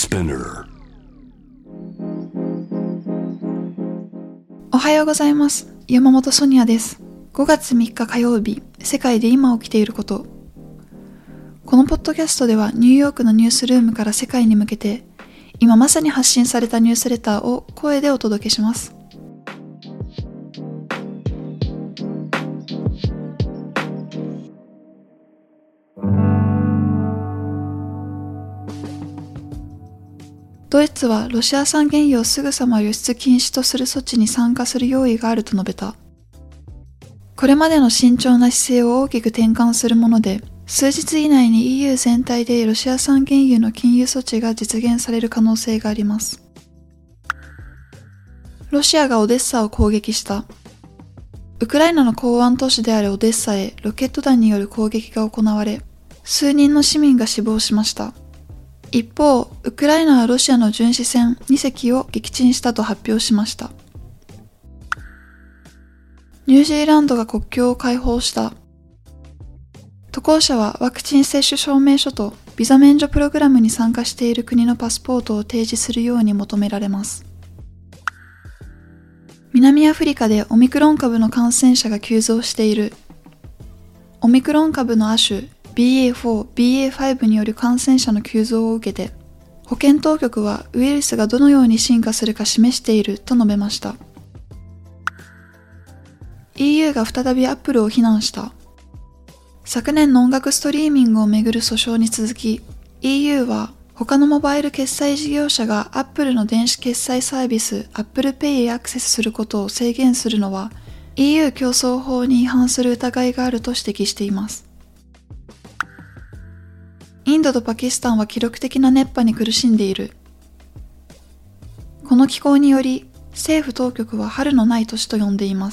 Spinner。 おはようございます。山本ソニアです。5月3日火曜日、世界で今起きていること。このポッドキャストではニューヨークのニュースルームから世界に向けて、今まさに発信されたニュースレターを声でお届けします。ドイツはロシア産原油をすぐさま輸出禁止とする措置に参加する用意があると述べた。これまでの慎重な姿勢を大きく転換するもので、数日以内に EU 全体でロシア産原油の禁輸措置が実現される可能性があります。ロシアがオデッサを攻撃した。ウクライナの港湾都市であるオデッサへロケット弾による攻撃が行われ、数人の市民が死亡しました。一方、ウクライナはロシアの巡視船2隻を撃沈したと発表しました。ニュージーランドが国境を開放した。渡航者はワクチン接種証明書とビザ免除プログラムに参加している国のパスポートを提示するように求められます。南アフリカでオミクロン株の感染者が急増している。オミクロン株の亜種BA.4、BA.5 による感染者の急増を受けて、保健当局はウイルスがどのように進化するか示していると述べました。EU が再びアップルを非難した。昨年の音楽ストリーミングをめぐる訴訟に続き、EU は他のモバイル決済事業者がアップルの電子決済サービス Apple Pay へアクセスすることを制限するのは EU 競争法に違反する疑いがあると指摘しています。インドとパキスタンは記録的な熱波に苦しんでいる。この気候により政府当局は春のない年と呼んでいます。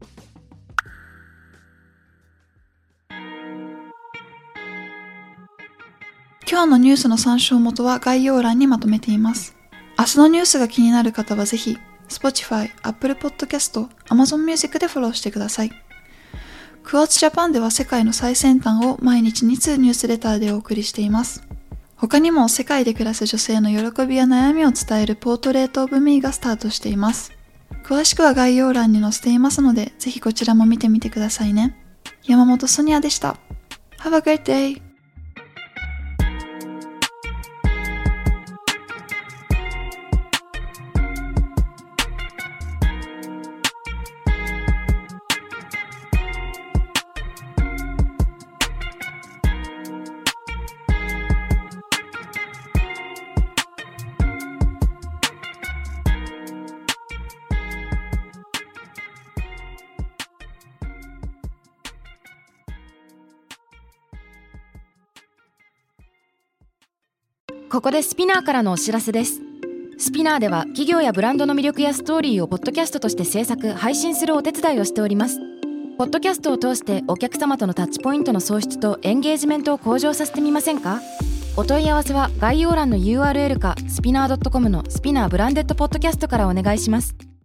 今日のニュースの参照元は概要欄にまとめています。明日のニュースが気になる方はぜひ Spotify、Apple Podcast、Amazon Music でフォローしてください。クォーツジャパンでは世界の最先端を毎日2通ニュースレターでお送りしています。他にも世界で暮らす女性の喜びや悩みを伝えるポートレートオブミーがスタートしています。詳しくは概要欄に載せていますので、ぜひこちらも見てみてくださいね。山本ソニアでした。Have a great day! ここでスピナーからのお知らせです。スピナーでは企業やブランドの魅力やストーリーをポッドキャストとして制作・配信するお手伝いをしております。ポッドキャストを通してお客様とのタッチポイントの創出とエンゲージメントを向上させてみませんか？お問い合わせは概要欄の URL かスピナー .com のスピナーブランデッドポッドキャストからお願いします。